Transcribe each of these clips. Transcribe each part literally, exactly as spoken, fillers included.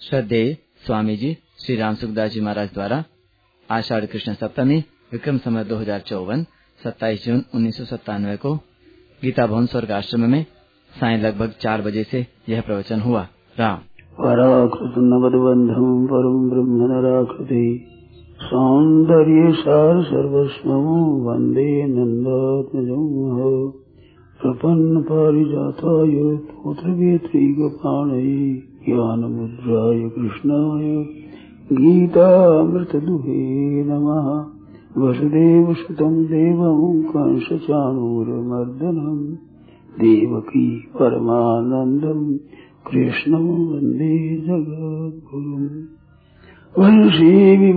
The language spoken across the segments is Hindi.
श्रद्धेय स्वामी जी श्री राम सुखदास जी महाराज द्वारा आषाढ़ कृष्ण सप्तमी विक्रम संवत दो हजार चौवन सत्ताईस जून उन्नीस सौ सत्तानवे को गीता भवन स्वर्ग आश्रम में साय लगभग चार बजे से यह प्रवचन हुआ। राम पराकृत नवदबंधम परम ब्रह्म नराकृति सौंदर्य सार सर्वस्वं वंदे नंदात्मजं प्रपन्न पारिजाताय पुत्रवेत्रीगपाणये ज्ञानमुद्राय कृष्णाय गीतामृतदुहे नमः। वसुदेवसुतं देवं कंसचाणूरमर्दनं देवकी परमानन्दं कृष्णं वन्दे जगद्गुरुम्। वंशी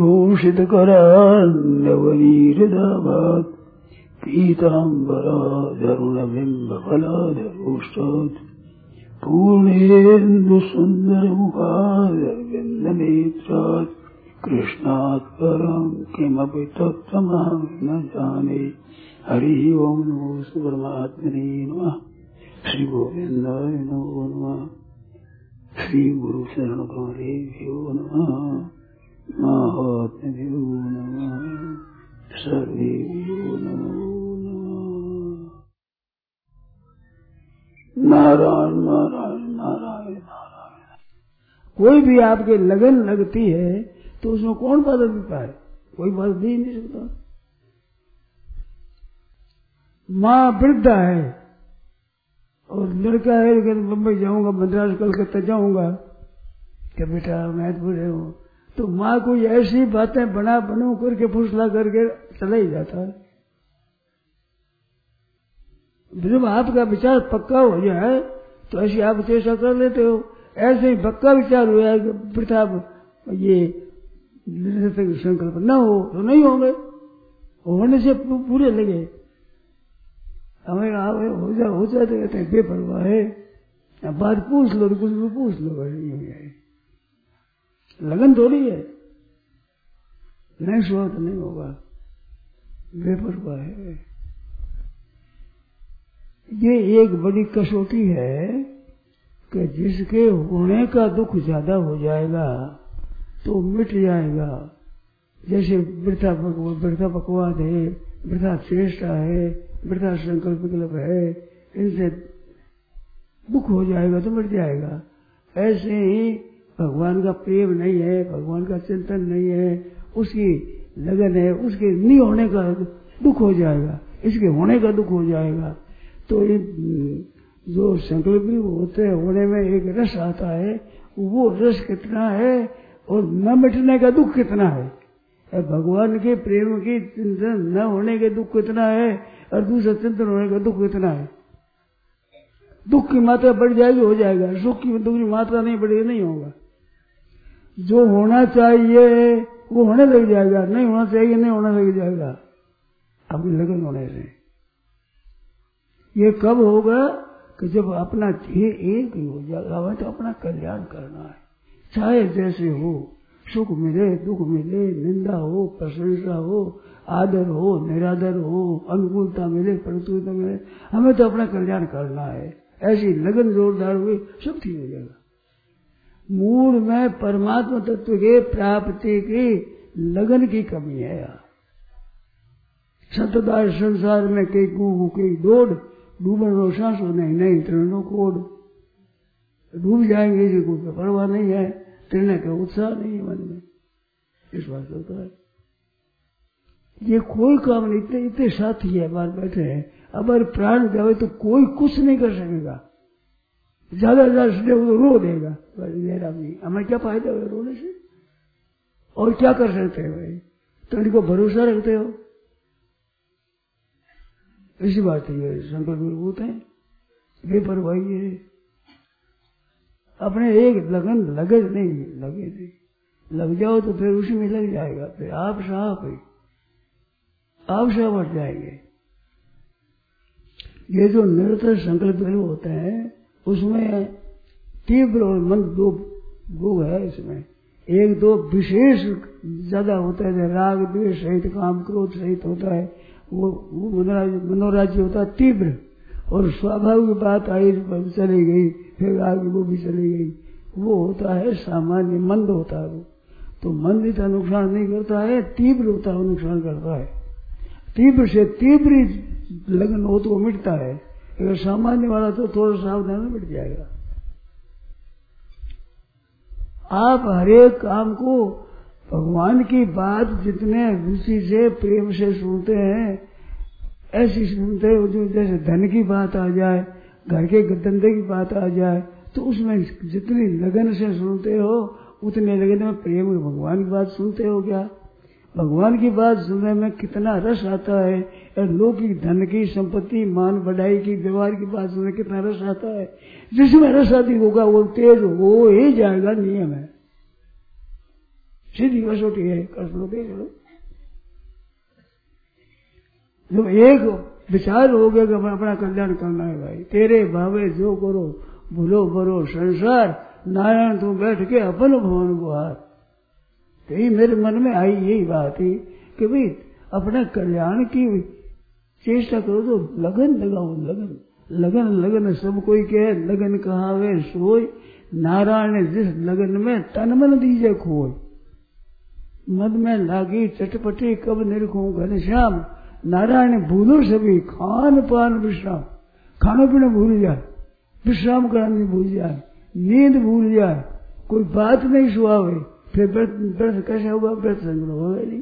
विभूषितकरान्नवनीरदाभात् पीताम्बराधरुणबिम्बफलाधरोष्टात् पूर्णेन्दुसुन्दरमुखारविन्दनेत्रात् कृष्णात् परं किमपि तत्त्वमहं न जाने। हरि ओं नमो परमात्मने नमः। श्री गोविन्दाय नमो नमः। श्री गुरु शरणकमलेभ्यो नमः। महात्म्यो नमः। सर्वेभ्यो नमो नमः। नारायण नारायण नारायण नारायण। कोई भी आपके लगन लगती है तो उसमें कौन बाधा देता है? कोई बाधा दे ही नहीं सकता। माँ वृद्धा है और लड़का है कि बम्बई जाऊंगा, मद्रास कलकत्ता जाऊंगा, क्या बेटा मैं बूढ़े हूँ, तो माँ कोई ऐसी बातें बना बनू करके फुसला करके चला ही जाता है। जब आपका विचार पक्का हो जाए तो ऐसी आप चेष्टा कर लेते हो। ऐसे ही पक्का विचार हुआ है कि वृथा ये संकल्प न हो तो नहीं होंगे, होने से पूरे लगे। हमें हो जा हो जाते कहते हैं बेपरवाह है, अब बात पूछ लो तो कुछ भी पूछ लो, लगन थोड़ी है, नहीं सुहा तो नहीं होगा, बेपरवाह है। ये एक बड़ी कसौटी है कि जिसके होने का दुख ज्यादा हो जाएगा तो मिट जाएगा। जैसे वृथा वृथा पकवाद है, वृथा चेष्टा है, वृथा संकल्प विकल्प है, इनसे दुख हो जाएगा तो मिट जाएगा। ऐसे ही भगवान का प्रेम नहीं है, भगवान का चिंतन नहीं है, उसकी लगन है, उसके नहीं होने का दुख हो जाएगा, इसके होने का दुख हो जाएगा। तो ये जो संकल्प होते हैं होने में एक रस आता है, वो रस कितना है और न मिटने का दुख कितना है। भगवान के प्रेम की चिंतन न होने के दुख कितना है और दूसरा चिंतन होने का दुख कितना है। दुख की मात्रा बढ़ जाएगी हो जाएगा, सुख की दुख की मात्रा नहीं बढ़ेगी नहीं होगा। जो होना चाहिए वो होने लग जाएगा, नहीं होना चाहिए नहीं होने लग जाएगा अपनी लगन होने से। ये कब होगा कि जब अपना ध्येय एक ही हो जाएगा, तो अपना कल्याण करना है, चाहे जैसे हो, सुख मिले दुख मिले, निंदा हो प्रशंसा हो, आदर हो निरादर हो, अनुकूलता मिले प्रतिकूलता मिले, हमें तो अपना कल्याण करना है। ऐसी लगन जोरदार हुई सब ठीक हो जाएगा। मूल में परमात्मा तत्व के प्राप्ति की लगन की कमी है यार। सतदार संसार में कई कू कई दौड़, डूबन रो सांसो नहीं नहीं तृणों कोड, डूब जाएंगे इसी को परवाह नहीं है, तृण का उत्साह नहीं है मन में, इस बात होता है। ये कोई काम नहीं, इतने इतने साथी है बाहर बैठे हैं, अगर प्राण जावे तो कोई कुछ नहीं कर सकेगा, ज्यादा ज्यादा तो रो देगा, मेरा भी हमें क्या फायदा है रोने से, और क्या कर सकते हैं भाई, तो इनको भरोसा रखते हो। इसी बात है संकल्प विभूत है, बेपरवाही है, अपने एक लगन लगे नहीं लगे नहीं लग जाओ तो फिर उसी में लग जाएगा, फिर आप साफ है आप साफ हट जाएंगे। ये जो निरंतर संकल्प होते हैं उसमें तीव्र और मंद दो भोग है। इसमें एक दो विशेष ज्यादा होता है, राग द्वेष सहित काम क्रोध सहित होता है, वो वो मनोराज्य होता है तीव्र, और स्वाभाविक बात आई चली गई फिर आगे वो भी चली गई, वो होता है सामान्य, मंद होता है वो। तो मंद इतना नुकसान नहीं करता है, तीव्र होता है वो नुकसान करता है। तीव्र से तीव्र लगन हो तो वो मिटता है, अगर सामान्य वाला तो थोड़ा सावधान में मिट जाएगा। आप हरेक काम को भगवान की बात जितने रुचि से प्रेम से सुनते हैं, ऐसी सुनते हो जो जैसे धन की बात आ जाए, घर के धंधे की बात आ जाए, तो उसमें जितनी लगन से सुनते हो उतने लगन में प्रेम भगवान की बात सुनते हो क्या? भगवान की बात सुनने में कितना रस आता है, और लौकिक धन की, संपत्ति, मान बढ़ाई की, व्यवहार की बात सुनने कितना रस आता है। जिसमें रस अधिक होगा वो तेज हो ही जाएगा, नियम है, सीधी कसौटी है, कर लो देख लो। जो एक विचार हो गया कि अपना कल्याण करना है भाई, तेरे भावे जो करो भूलो भरो संसार, नारायण तू बैठ के अपन भवन गुहार। तो ये मेरे मन में आई यही बात थी कि भाई अपने कल्याण की चेष्टा करो तो लगन लगाओ, लगन लगन लगन सब कोई कहे, लगन कहावे सोई, नारायण जिस लगन में तन मन दीजे खोए। मद में लागी चटपटी कब निरखूं घनश्याम, नारायण भूलो सभी खान पान विश्राम। खाना पीना भूल जाए, विश्राम करना भूल जाए, नींद भूल जाए, कोई बात नहीं सुहावे, फिर व्रत कैसे होगा? व्रत संग होगा नहीं।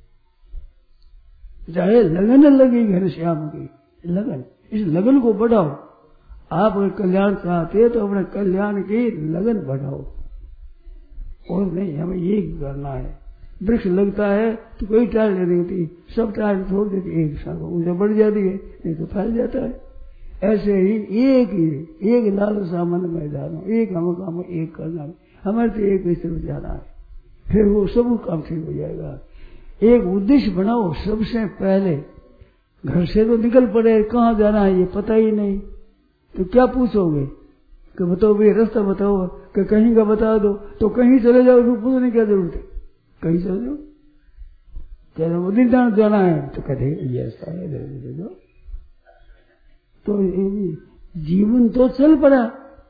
चाहे लगन लगी घनश्याम की, लगन, इस लगन को बढ़ाओ। आप अगर कल्याण चाहते तो अपने कल्याण की लगन बढ़ाओ, और नहीं हमें ये करना है। वृक्ष लगता है तो कोई टाल नहीं होती, सब टाल छोड़ देती, एक साथ ऊर्जा बढ़ जाती है, नहीं तो फैल जाता है। ऐसे ही एक ही एक लाल सामान मैदान, एक हम काम एक करना है, हमारे तो एक ही सिर्फ जाना है, फिर वो सब काम ठीक हो जाएगा। एक उद्देश्य बनाओ सबसे पहले। घर से तो निकल पड़े, कहाँ जाना है ये पता ही नहीं, तो क्या पूछोगे कि बताओ भाई रास्ता बताओ, कि कहीं का बता दो, तो कहीं चले जाओ, फिर पूछने क्या जरूरत है, कहीं चले जाओ। क्या उदिन जाना है तो कहते ये ऐसा है, तो जीवन तो चल पड़ा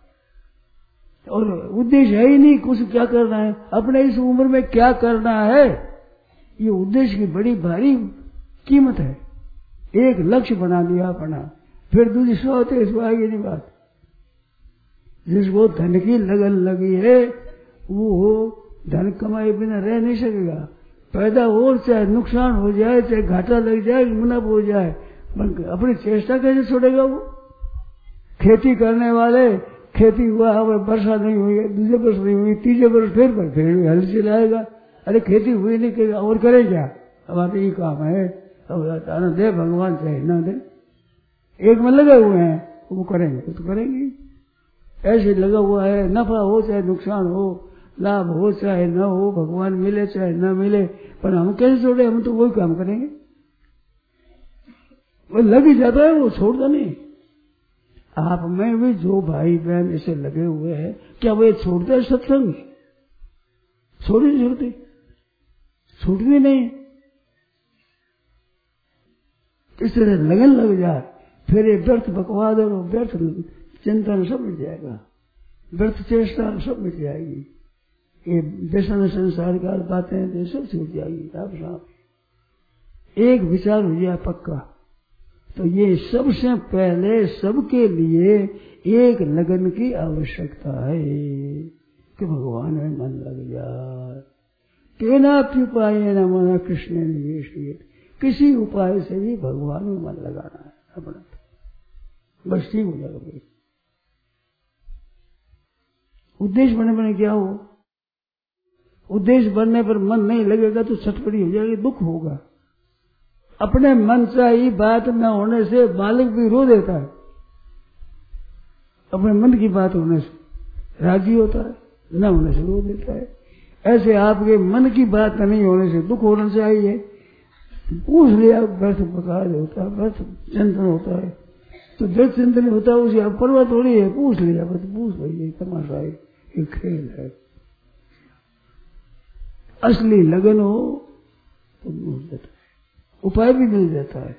और उद्देश्य है ही नहीं कुछ, क्या करना है अपने इस उम्र में, क्या करना है, ये उद्देश्य की बड़ी भारी कीमत है। एक लक्ष्य बना लिया अपना, फिर दूसरी सौ होते इसको आगे नहीं बात। जिसको धन की लगन लगी है वो धन कमाए बिना रह नहीं सकेगा। पैदा हो चाहे नुकसान हो जाए, चाहे घाटा लग जाए, मुनाफा हो जाए, अपनी चेष्टा कैसे छोड़ेगा वो? खेती करने वाले, खेती हुआ वर्षा नहीं हुई, दूसरे वर्ष नहीं हुई, तीसरे वर्ष फिर फिर हल चलाएगा। अरे खेती हुई नहीं करेगा और करे क्या? हमारा ये काम है, अब दे भगवान चाहे ना दे, एक में लगे हुए हैं वो करेंगे तो करेंगे। ऐसे लगा हुआ है, नफा हो चाहे नुकसान हो, लाभ हो चाहे न हो, भगवान मिले चाहे न मिले, पर हम कैसे छोड़े? हम तो वही काम करेंगे। वो लग ही जाता है, वो छोड़ता नहीं। आप में भी जो भाई बहन ऐसे लगे हुए हैं, क्या वो छोड़ते हैं सत्संग? छोड़ नहीं छोड़ते, छूटती नहीं। इस तरह लगन लग जाए, फिर ये व्यर्थ बकवाद और व्यर्थ चिंतन सब मिट जाएगा, व्यर्थ चेष्टा सब मिट जाएगी, ये व्यसन संसार का बातें सब छूट जाएगी। आप साहब एक विचार हो जाए पक्का, तो ये सबसे पहले सबके लिए एक लगन की आवश्यकता है कि भगवान में मन लग जाए। केनाप्युपाय न मन कृष्ण निवेश, किसी उपाय से भी भगवान में मन लगाना है अपना, बस ठीक हो जाएगा। उद्देश्य बनने बने क्या हो? उद्देश्य बनने पर मन नहीं लगेगा तो छटपटी हो जाएगी, दुख होगा। अपने मन चाहिए बात न होने से बालक भी रो देता है, अपने मन की बात होने से राजी होता है, न होने से रो देता है। ऐसे आपके मन की बात नहीं होने से दुख होना चाहिए। पूछ लिया व्यर्थ बकाज होता है, व्यर्थ चिंतन होता है, तो व्यर्थ चिंतन होता है उसे आप परवाह थोड़ी है, पूछ लिया बस, पूछ लीजिए, तमाशा है, ये खेल है। असली लगन हो तो मिल जाता है, उपाय भी मिल जाता है,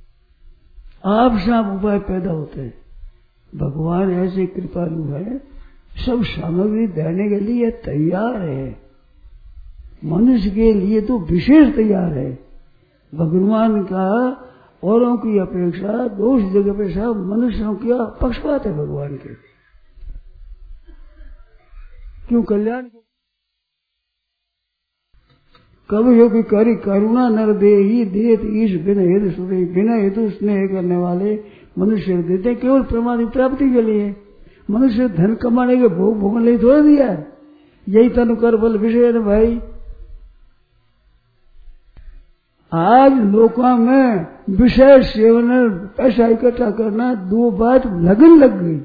आप सब उपाय पैदा होते हैं। भगवान ऐसे कृपालु है सब सामग्री देने के लिए तैयार है। मनुष्य के लिए तो विशेष तैयार है। भगवान का औरों की अपेक्षा, दोष जगह अपेक्षा मनुष्यों का पक्षपात है भगवान के। क्यों कल्याण? कभी हो कि करी करुणा नर दे ही देत ईश बिना हेतु सुधे, बिना हेतु स्नेह करने वाले मनुष्य देते केवल परमात्मा की प्राप्ति के लिए। मनुष्य धन कमाने के भोग भोगने लिए थोड़ा दिया। यही तनु कर बल विषय है भाई। आज लोगों में विषय सेवन पैसा इकट्ठा करना दो बात लगन लग गई,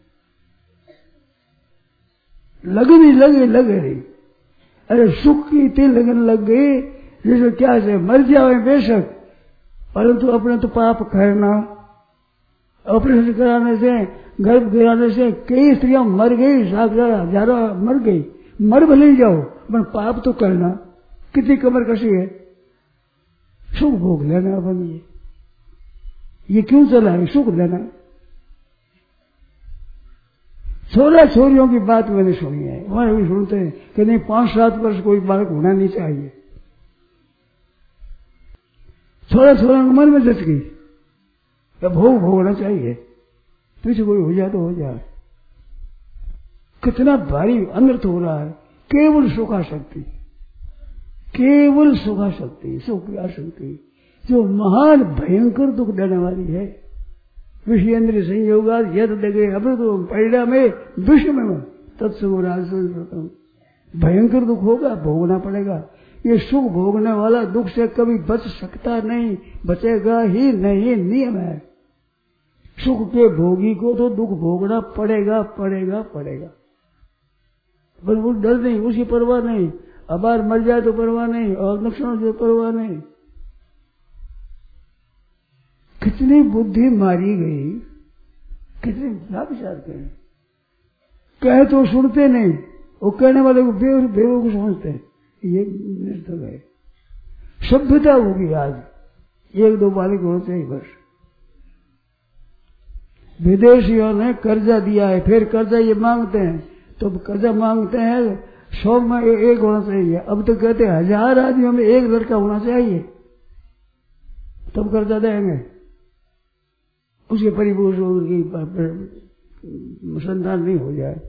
लगन ही लगे लगे रही। अरे सुख की इतनी लगन लग गई जैसे क्या से मर जाए बेशक, परंतु अपने तो पाप करना। ऑपरेशन कराने से, गर्भ गिराने से कई स्त्रियां मर गई, हजारों मर गई। मर भले जाओ पर पाप तो करना। कितनी कमर कसी है, सुख भोग लेना अपन। ये ये क्यों चला है? सुख लेना। छोरा छोरियों की बात मैंने सुनी है, हमारे भी सुनते हैं कि नहीं पांच सात वर्ष कोई बालक होना नहीं चाहिए। छोरा छोरा मन में जच गई या भोग भोगना चाहिए, पीछे कोई हो जाए तो हो जाए। कितना भारी अनर्थ हो रहा है। केवल सुखा शक्ति, केवल सुखा शक्ति, सुख की आसक्ति जो महान भयंकर दुख देने वाली है। विषयेंद्र संयोगा यद लगे अमृत परिणाम में विषय में तत्सुरासम, भयंकर दुख होगा, भोगना पड़ेगा। ये सुख भोगने वाला दुख से कभी बच सकता नहीं, बचेगा ही नहीं, नियम है। सुख के भोगी को तो दुख भोगना पड़ेगा पड़ेगा पड़ेगा। पर वो डर नहीं, उसकी परवाह नहीं। अबार मर जाए तो परवाह नहीं, और नुकसान से परवाह नहीं। कितनी बुद्धि मारी गई, कितने विचार करें। कहे तो सुनते नहीं, वो कहने वाले को बेवकूफ बेवकूफ समझते हैं। ये निरर्थक है। सभ्यता होगी आज, एक दो बालक होते ही बस। विदेशियों ने कर्जा दिया है, फिर कर्जा ये मांगते हैं, तो कर्जा मांगते हैं सौ में एक होना चाहिए। अब तो कहते हैं हजार आदमियों में एक लड़का होना चाहिए, तब कर्जा देंगे। उसके परिपूर्ण की संतान नहीं हो जाए।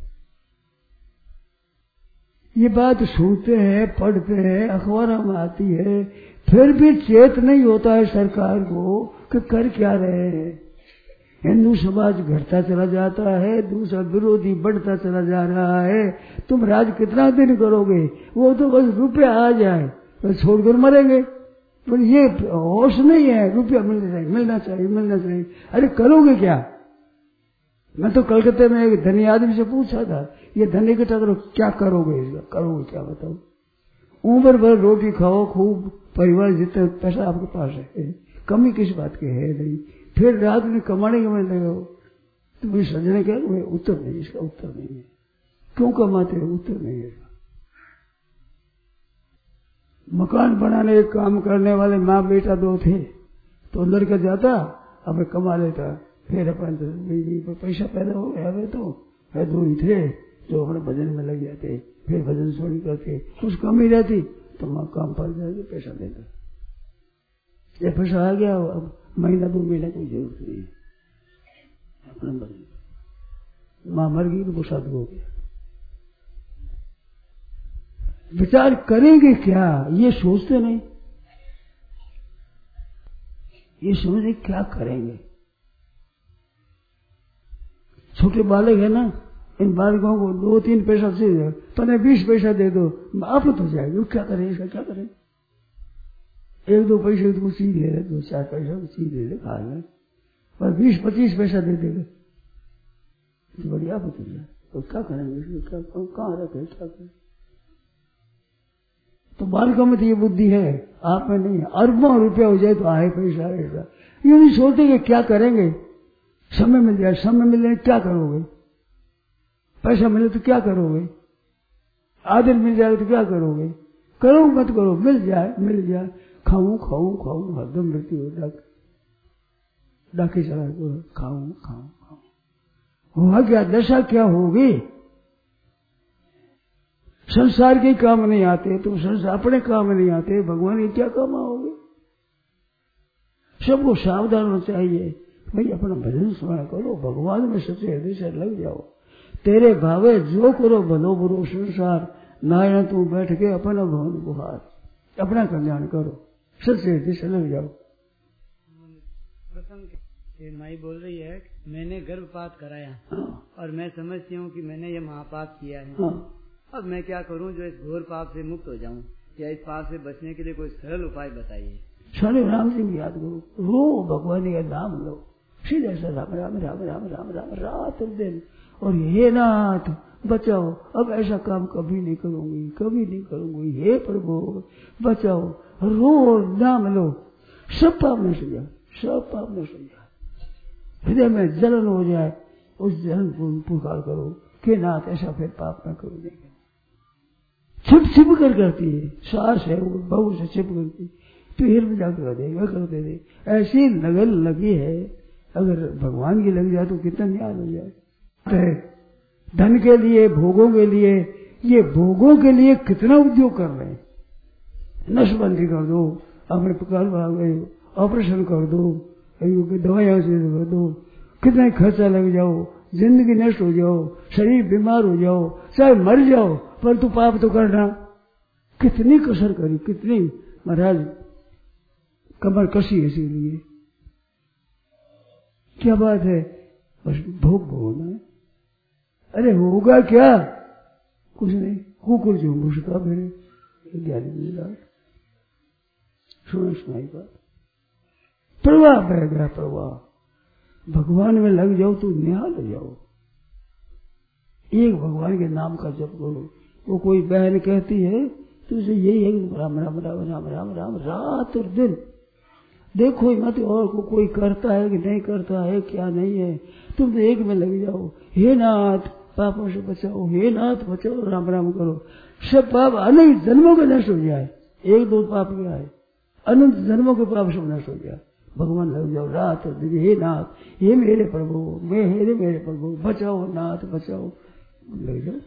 ये बात सुनते हैं, पढ़ते हैं, अखबारों में आती है, फिर भी चेत नहीं होता है सरकार को कि कर क्या रहे हैं। हिंदू समाज घटता चला जाता है, दूसरा विरोधी बढ़ता चला जा रहा है। तुम राज कितना दिन करोगे? वो तो बस रुपया आ जाए तो छोड़कर मरेंगे। पर ये होश नहीं है, रुपया मिलना चाहिए मिलना चाहिए मिलना चाहिए। अरे करोगे क्या? मैं तो कलकत्ते में एक धनी आदमी से पूछा था, ये धन इकट्ठा करो, क्या करोगे इसका? करोगे क्या बताओ? उम्र भर रोटी खाओ, खूब परिवार, जितना पैसा आपके पास है, कमी किस बात की है नहीं। फिर रात में कमाने के मिलने लगे, तो मुझे समझने क्या उत्तर नहीं, इसका उत्तर नहीं है। क्यों कमाते हो? उत्तर नहीं है। मकान बनाने का काम करने वाले माँ बेटा दो थे, तो लड़का जाता अब कमा लेता, फिर अपन पैसा पैदा हो गया। वे तो है दो ही थे जो अपने भजन में लग जाते, फिर भजन छोड़ करके कुछ कमी रहती तो माँ काम पर जाके पैसा देता। ये पैसा आ गया, अब महीना दो महीना कोई जरूरत नहीं है, अपना भजन। माँ मर गई तो वो साधु हो गया। विचार करेंगे क्या ये सोचते नहीं। ये समझे क्या करेंगे। छोटे बालक है ना, इन बालकों को दो तीन पैसा से पहले बीस पैसा दे दो, आफत हो जाएगी। वो क्या करें, इसका क्या करें? एक दो पैसे तो चीज ले रहे, दो चार पैसा तो चीज ले रहे खा लें, पर बीस पच्चीस पैसा दे देगा तो बड़ी आफत हो जाए। तो क्या करेंगे? क्या कहाँ रखे, क्या करें? तो बालकों में तो ये बुद्धि है, आप में नहीं है। अरबों रुपया हो जाए तो आए पैसा ऐसा, ये नहीं सोचते कि क्या करेंगे। समय मिल जाए, समय मिलने क्या करोगे? पैसा मिले तो क्या करोगे? आदर मिल जाए तो क्या करोगे? करो मत करो, मिल जाए मिल जाए, खाऊं खाऊं खाऊं, हरदम मृत्यु हो डाक डाके चला, खाऊं खाऊं खाऊं। हुआ क्या? दशा क्या होगी? संसार के काम नहीं आते तो संसार अपने काम नहीं आते, भगवान के क्या काम आओगे। सबको सावधान होना चाहिए भाई, अपना भजन स्मरण करो, भगवान में सच्चे हृदय से लग जाओ। तेरे भावे जो करो भलो बुरो संसार, नारायण तू बैठ के अपना भवन बुहार, अपना कल्याण करो, सच्चे हृदय से लग जाओ। प्रसंग माई बोल रही है मैंने गर्भपात कराया। हाँ। और मैं समझती हूँ कि मैंने ये महापाप किया है। हाँ। अब मैं क्या करूँ जो इस घोर पाप से मुक्त हो जाऊँ, या इस पाप से बचने के लिए कोई सरल उपाय बताइए। सारे राम सिंह याद करो, रो भगवान का नाम लो, सीधे से राम राम राम राम राम राम रात दिन, और हे नाथ बचाओ, अब ऐसा काम कभी नहीं करूंगी, कभी नहीं करूंगी, हे प्रभु बचाओ, रो नाम लो, सब पाप नष्ट हो जाए, सब पाप नष्ट हो जाए, हृदय में जलन हो जाए, उस जलन को पुकार करो कि नाथ ऐसा फिर पाप न करो। छिप छिप कर करती है, सास है वो बहू से छिप करती, फिर भी जाकर कर देगा करते दे, ऐसी लगन लगी है, अगर भगवान की लग जाए तो कितना न्याय हो जाए। धन के लिए, भोगों के लिए, ये भोगों के लिए कितना उद्योग कर रहे हैं, नशबंदी कर दो, अपने प्रकार ऑपरेशन कर दो, दवाइयां से कर दो, कितना खर्चा लग जाओ, जिंदगी नष्ट हो जाओ, शरीर बीमार हो जाओ, चाहे मर जाओ, पर तू पाप तो करना। कितनी कसर करी, कितनी महाराज कमर कसी इसीलिए, क्या बात है, बस भोग भोगना है। अरे होगा क्या, कुछ नहीं, कुकुर जो घुसता मेरे ज्ञानी मिला, सुना सुनाई बात, प्रवाह बह गया प्रवाह। भगवान में लग जाओ तो निहाल हो जाओ, एक भगवान के नाम का जप करो। वो कोई बहन कहती है तो उसे यही है राम राम राम राम राम राम रात और दिन, देखो मत और को कोई करता है कि नहीं करता है, क्या नहीं है, तुम तो एक में लग जाओ, हे नाथ पापों से बचाओ, हे नाथ बचाओ, राम राम करो, सब पाप अनेक जन्मों के नष्ट हो जाए। एक दो पाप क्या है, अनंत जन्मों के पाप सब नष्ट हो जाए। भगवान लग जाओ रात और दिन, हे नाथ हे मेरे प्रभु, मैं हे मेरे प्रभु बचाओ, नाथ बचाओ, लग जाओ,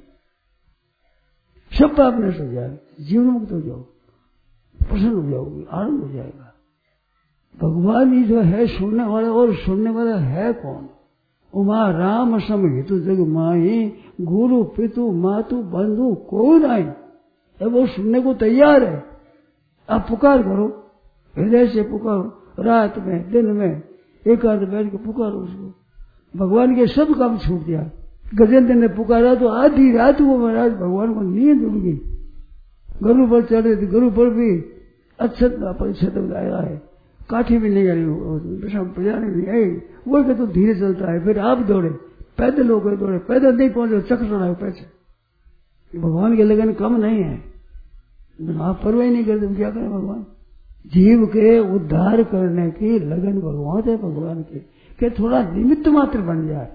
सब पाप नष्ट हो जाए, जीवन मुक्त हो जाओ, प्रसन्न हो जाओगे, आनंद हो जाएगा। भगवान ही जो है सुनने वाला, और सुनने वाला है कौन, उमा राम सम हितु जग माही, गुरु पितु मातु बंधु कोई नहीं, वो सुनने को तैयार है। आप पुकार करो, हृदय से पुकारो, रात में दिन में एकांत बैठ के पुकारो उसको। भगवान के सब काम छूट गया। गजेंद्र ने पुकारा तो आधी रात को महाराज भगवान को नींद उड़ गई, गरु पर चढ़े थे, गरु पर भी अच्छत परिच्छत आया है, काठी भी नहीं आई, प्रजाने नहीं आई, वो के तो धीरे चलता है, फिर आप दौड़े, पैदल हो गए दौड़े, पैदल नहीं पहुंचे, चक्र चढ़ाए पैसे। भगवान के लगन कम नहीं है, आप परवाही नहीं करते, क्या करें भगवान। जीव के उद्धार करने की लगन भगवान है, भगवान की कि थोड़ा निमित्त मात्र बन जाए।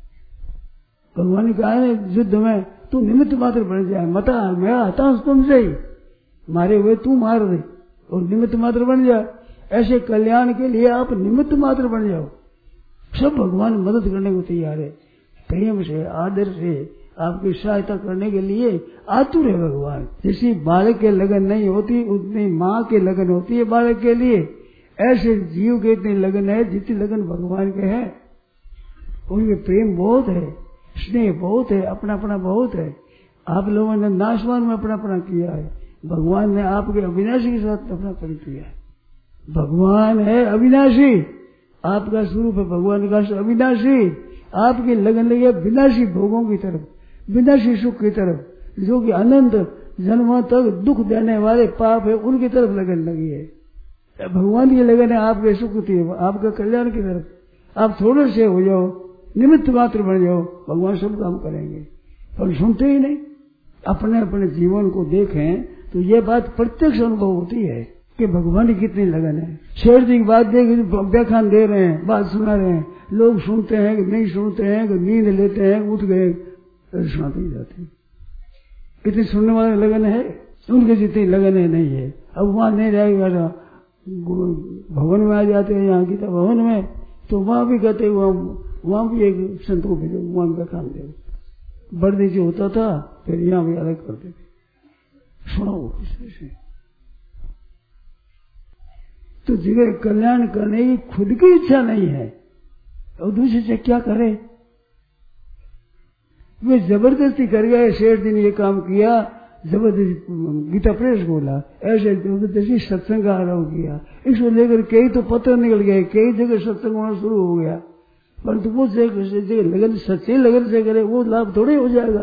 भगवान ने कहा है युद्ध में तू निमित्त मात्र बन जाए, मता मैं आता हूं तुमसे ही, मारे हुए तू मार दे और निमित्त मात्र बन जाए। ऐसे कल्याण के लिए आप निमित्त मात्र बन जाओ, सब भगवान मदद करने को तैयार है, प्रेम से आदर से आपकी सहायता करने के लिए आतुर है भगवान। जैसी बालक के लगन नहीं होती उतनी माँ के लगन होती है बालक के लिए, ऐसे जीव के इतनी लगन है जितनी लगन भगवान के है। उनके प्रेम बहुत है, स्नेह बहुत है, अपना अपना बहुत है। आप लोगों ने नाशवान में अपना अपना किया है, भगवान ने आपके अविनाशी के साथ अपना अपन किया है। भगवान है अविनाशी, आपका स्वरूप है भगवान का अविनाशी। आपकी लगन लगी है विनाशी भोगों की तरफ, विनाशी सुख की तरफ, जो कि अनंत जन्मों तक दुख देने वाले पाप है उनकी तरफ लगन लगी है। भगवान की लगन है आपके सुख की, आपका कल्याण की तरफ। आप थोड़े से हो जाओ, निमित्त मात्र बन जाओ, भगवान सब काम करेंगे, पर सुनते ही नहीं। अपने अपने जीवन को देखें तो ये बात प्रत्यक्ष अनुभव होती है कि भगवान की कितनी लगन है। शेर जी की बात देख व्याख्यान दे रहे हैं, बात सुना रहे हैं, लोग सुनते हैं कि नहीं सुनते हैं, कि नींद लेते हैं, उठ गए, सुनाते ही जाते हैं। इतनी सुनने वाले लगन है, उनकी जितनी लगन है नहीं है। अब वहां नहीं रहेगा, भवन में आ जाते हैं, यहाँ गीता भवन में, तो वहां भी कहते हैं वहां भी एक संत को भेजो, वहां व्याख्यान दे। बड़े जो होता था फिर यहाँ भी अलग करते थे। सुनो दूसरे से। तो जिगर कल्याण करने की खुद की इच्छा नहीं है और दूसरे से क्या करे? वे जबरदस्ती कर गए। शेष दिन ये काम किया, जबरदस्ती गीता प्रेस बोला, ऐसे जबरदस्ती सत्संग का आरंभ किया। इसको लेकर कई तो पत्र निकल गए, कई जगह सत्संग होना शुरू हो गया। परंतु वो जगह लगन सच्चे लगन से करे वो लाभ थोड़े हो जाएगा।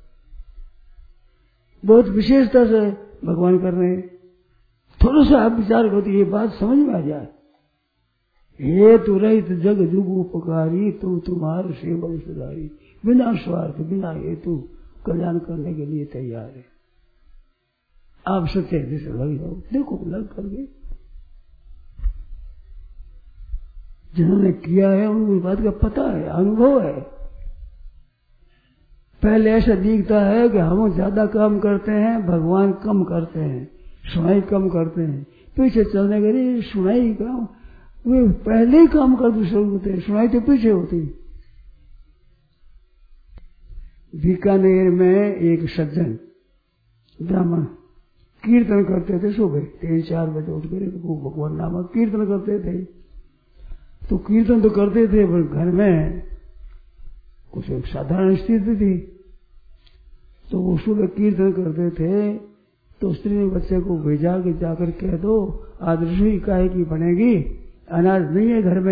बहुत विशेषता से भगवान कर रहे हैं। थोड़ा सा आप विचार करो तो ये बात समझ में आ जाए। ये तू रहित जग जुग उपकारी, तू तुम्हारे सेवक सुधारी, बिना स्वार्थ बिना हेतु कल्याण करने के लिए तैयार है। आप सच्चे जैसे लग जाओ, देखो लग करके जिन्होंने किया है उनको इस बात का पता है, अनुभव है। पहले ऐसा दिखता है कि हम ज्यादा काम करते हैं, भगवान कम करते हैं, सुनाई कम करते हैं। पीछे चलने के लिए सुनाई काम वे पहले ही काम कर दूसरे होते हैं, सुनाई तो पीछे होती। बीकानेर में एक सज्जन ब्राह्मण कीर्तन करते थे। सुबह तीन चार बजे उठ कर भगवान नामक कीर्तन करते थे। तो कीर्तन तो करते थे पर घर में कुछ एक साधारण स्थिति थी। तो वो सुबह कीर्तन करते थे तो स्त्री ने बच्चे को भेजा कि जाकर कह दो आज रसोई काहे की बनेगी, अनाज नहीं है घर में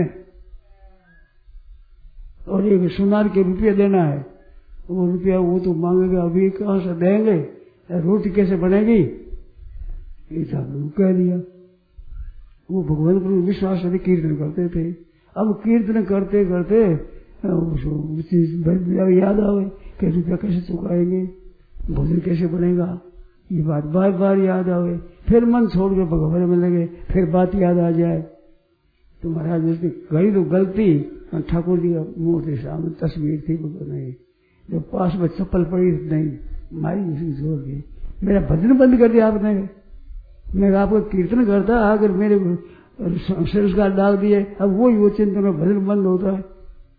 और एक सुनार के रुपये देना है। वो रुपया वो तो मांगेगा, अभी कहां से देंगे, रोटी कैसे बनेगी, ऐसा कह दिया। वो भगवान पर विश्वास से कीर्तन करते थे। अब कीर्तन करते करते याद आवे कि रुपया कैसे चुकाएंगे, भोजन कैसे बनेगा, ये बात बार बार याद आवे। फिर मन छोड़ के भगवान में लगे, फिर बात याद आ जाए तो महाराज उसने गई तो गलती ठाकुर जी का मूर्ति सामने तस्वीर थी नहीं, जो पास में चप्पल पड़ी नहीं मारी उसी जोर दी। मेरा भजन बंद कर दिया आपने। मैं आपको कीर्तन करता अगर मेरे संस्कार डाल दिए, अब वो ही वो चिंतन में भजन बंद होता है।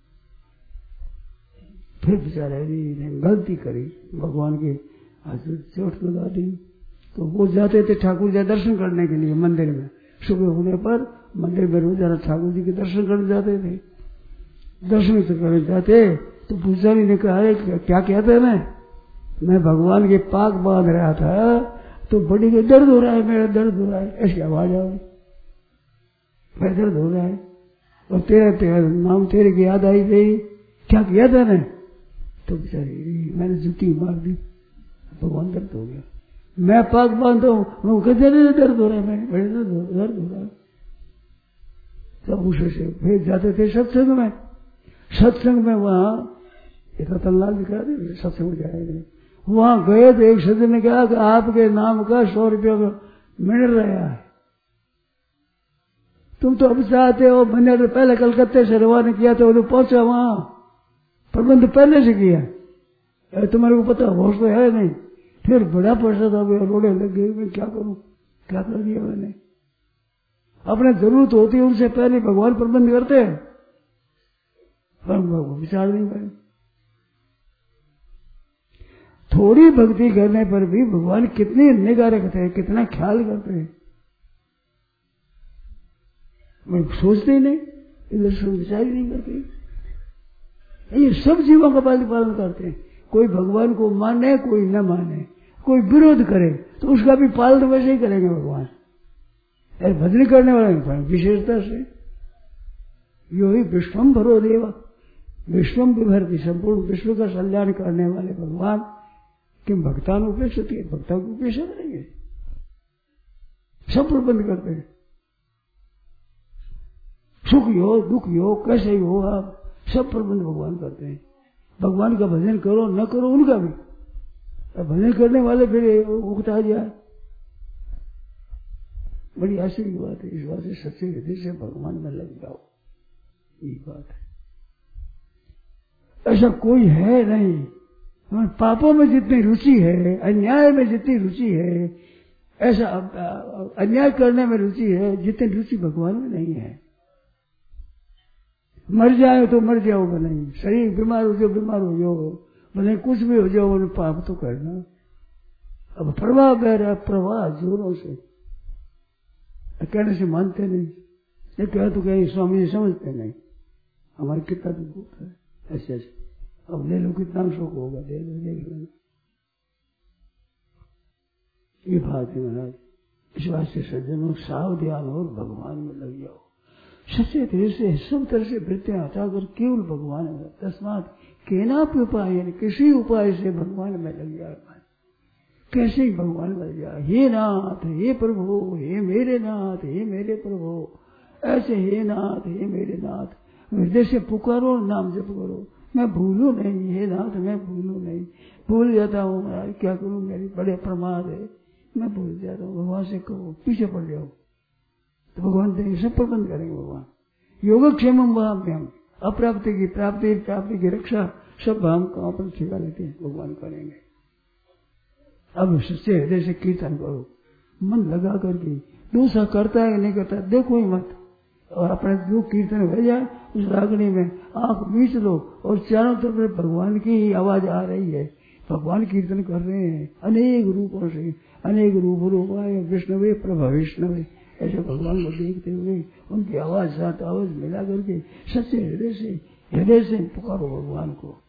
फिर बेचारे ने गलती करी, भगवान के हाथ चोट लगा दी। तो वो जाते थे ठाकुर जी दर्शन करने के लिए मंदिर में। सुबह होने पर मंदिर में रोजाना ठाकुर जी के दर्शन करने जाते थे। दर्शन तो करने जाते तो पुजारी ने कहा क्या कहते हैं, मैं मैं भगवान के पाक बांध रहा था तो बड़ी के दर्द हो रहा है, मेरा दर्द हो रहा है, ऐसी आवाज आ गई, मेरा दर्द हो रहा है और तेरा तेरा नाम तेरे की याद आई गई, क्या किया था ने? तो बेचारी मैंने जुटी मार दी, भगवान दर्द हो गया। मैं पाक बांधता हूँ, वो कहते दर्द हो रहा है, मैंने बड़े दर्द हो दर्द हो रहा है। तब उसे से फिर जाते थे सत्संग में। सत्संग में वहां एक रतनलाल दिखा दे सत्संग में जाएंगे। वहां गए तो एक सज्जन ने कहा कि आपके नाम का सौ रुपया का मिल रहा है, तुम तो अब चाहते हो। मैंने तो पहले कलकत्ते से रवाना किया था, वो तो पहुंचा वहां, प्रबंध पहले से किया, तुम्हारे को पता होश तो है नहीं। फिर बड़ा पैसा था, रोड़े लग गए, मैं क्या करूं, क्या कर दिया मैंने। अपने जरूरत होती है उनसे पहले भगवान प्रबंध करते हैं, पर विचार नहीं करे। थोड़ी भक्ति करने पर भी भगवान कितनी निगाह रखते हैं, कितना ख्याल करते हैं, मैं सोचते ही नहीं, इधर विचार ही नहीं करते। ये सब जीवों का पालन करते हैं। कोई भगवान को माने, कोई न माने, कोई विरोध करे तो उसका भी पालन वैसे ही करेंगे भगवान। भजन करने वाले विशेषता से यो ही विश्वम भरो देवा, विश्वम विभरती, संपूर्ण विश्व का कल्याण करने वाले भगवान किम भक्तान उपेक्षित है, भक्ता को उपेक्षा करेंगे, सब प्रबंध करते हैं। सुख हो दुख हो कैसे ही हो, आप सब प्रबंध भगवान करते हैं। भगवान का भजन करो न करो उनका भी, भजन करने वाले फिर उकता जाए, बड़ी आश्चर्य की बात है। इस बात से सच्चे हृदय से भगवान में लग जाओ, ये बात है। ऐसा कोई है नहीं। पापों में जितनी रुचि है, अन्याय में जितनी रुचि है, ऐसा अन्याय करने में रुचि है जितनी रुचि भगवान में नहीं है। मर जाए तो मर जाओ नहीं, शरीर बीमार हो जाओ बीमार हो जाओ, भले कुछ भी हो जाओ, पाप तो करना। अब प्रवाह बह रहा, प्रवाह जोरों से, कहने से मानते नहीं, ये कह तो कहीं स्वामी जी समझते नहीं, हमारे कितना दुख होता है ऐसे ऐसे। अब ले लो, कितना शोक होगा, ले लो, देख लो, ये बात है महाराज। इस वास्ते सज्जनों सावधान और भगवान में लग जाओ, सच्चे दिल से सब तरह से वृत्तियां हटाकर केवल भगवान में, तस्मात केनापि उपाय, यानी किसी उपाय से भगवान में लग जाए, कैसे ही भगवान में लग जाए। हे नाथ, हे प्रभु, हे मेरे नाथ, हे मेरे प्रभु, ऐसे हे नाथ, हे मेरे नाथ, हृदय से पुकारो, नाम जप करो, मैं भूलू नहीं, हे नाथ मैं भूलू नहीं, भूल जाता हूँ महाराज, क्या करूँ, मेरी बड़े प्रमाद है, मैं भूल जाता हूँ, भगवान से कहो, पीछे पड़ जाओ, तो भगवान देंगे, सब प्रबंध करेंगे भगवान। योगक्षेम हम अप्राप्ति की प्राप्ति, प्राप्ति की रक्षा, सब हम कहाँ पर छिपा लेते हैं, भगवान करेंगे। अब सच्चे हृदय से कीर्तन करो, मन लगा करके, दूसरा करता है नहीं करता देखो ही मत, और अपने जो कीर्तन हो जाए उस रागनी में आंख बीच लो, और चारों तरफ भगवान की ही आवाज आ रही है, भगवान कीर्तन कर रहे हैं अनेक रूपों से, अनेक रूप रूपाय विष्णुवे प्रभा विष्णुवे, ऐसे भगवान को देखते हुए उनकी आवाज साथ आवाज मिला करके सच्चे हृदय से, हृदय से पुकारो भगवान को।